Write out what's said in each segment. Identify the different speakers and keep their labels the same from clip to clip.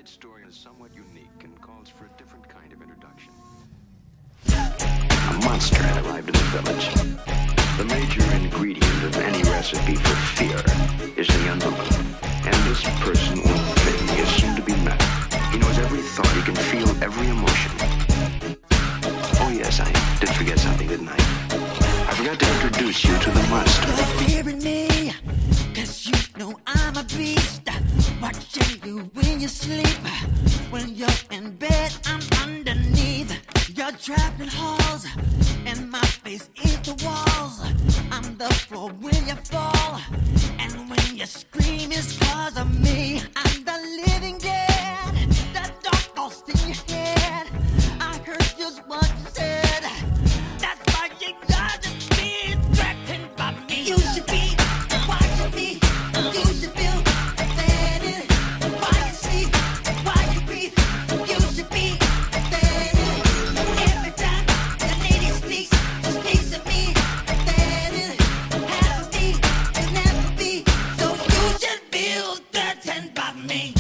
Speaker 1: Tonight's story is somewhat unique and calls for a different kind of introduction. A monster had arrived in the village. The major ingredient of any recipe for fear is the unknown. And this person or thing is soon to be met. He knows every thought, he can feel every emotion. Oh yes, I did forget something, didn't I? I forgot to introduce you to the monster.
Speaker 2: Fear in me, 'cause you know I'm a beast. Watching you when you sleep. When you're in bed, I'm underneath. You're trapped in halls, and my face is the walls. I'm the floor when you fall, and when you scream it's 'cause of me. I'm the living dead, that dark ghost in your head. I heard just what you said. That's why you gotta be threatened by me. You should be watching me. You should feel offended. Why you sleep? Why you breathe? You should be offended. Every time the lady speaks to me. Offended. Half of me can never be. So you should feel threatened by me.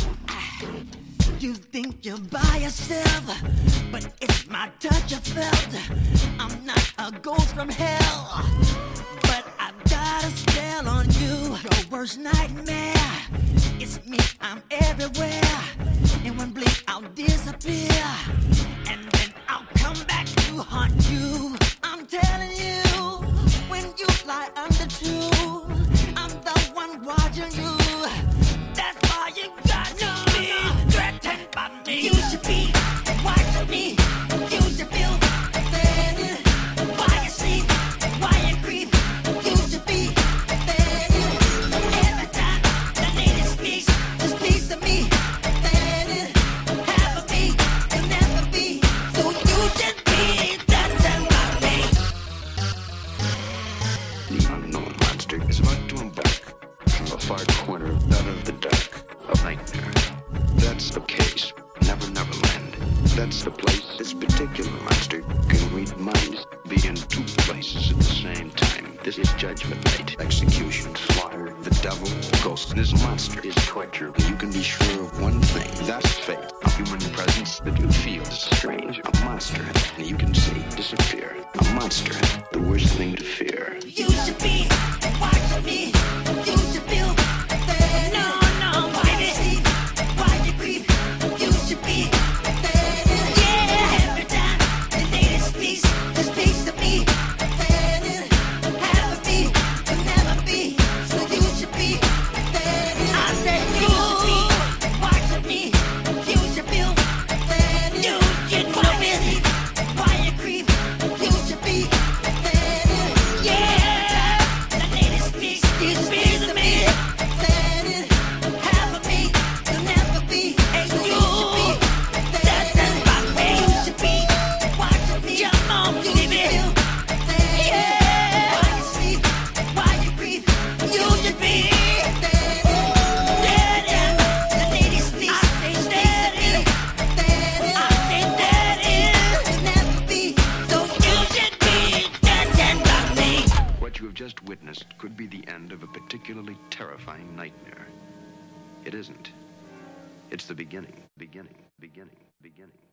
Speaker 2: You think you're by yourself, but it's my touch you felt. I'm not a ghost from hell, but I've got a spell on you. Your worst nightmare, it's me, I'm everywhere. In one blink I'll disappear, and then I'll come back to haunt you. I'm telling you, when you lie under two, I'm the one watching you. That's why you got to be threatened by me. You should be watching me. You should feel offended. Why you sleep? Why you creep? You should be offended. Every time the lady speaks to me. Offended. Half of me you'll never be. So you should be threatened by me.
Speaker 1: The unknown monster is about to embark from a far corner out of the dark of nightmare. That's the case. Never land. That's the place this particular monster can read minds, be in two places at the same time. This is Judgment Night, execution, slaughter, the devil, ghost. This monster is torture. You can be sure of one thing. That's fate. A human presence that you feel is strange. A monster that you can see disappear. A monster, the worst thing to fear.
Speaker 2: You should be watching me. You should feel offended. No, why you sleep? Why you creep? You should be offended. Yeah, every time the lady speaks to me. Offended. Half of me will never be. So you should be offended. I said you should be watching me. You should feel offended. You should know it. Why you creep? You should be offended. Yeah, the lady speaks to me. Offended. Half of me will never be. And you should be offended by me. You should be watching me. Come on, baby. Yeah. Why you sleep? Why you creep? You should be offended. Yeah. The lady speaks to me. Offended. I say that is will never be. So you should be offended by me.
Speaker 1: What you have just witnessed could be the end of a particularly terrifying nightmare. It isn't. It's the beginning.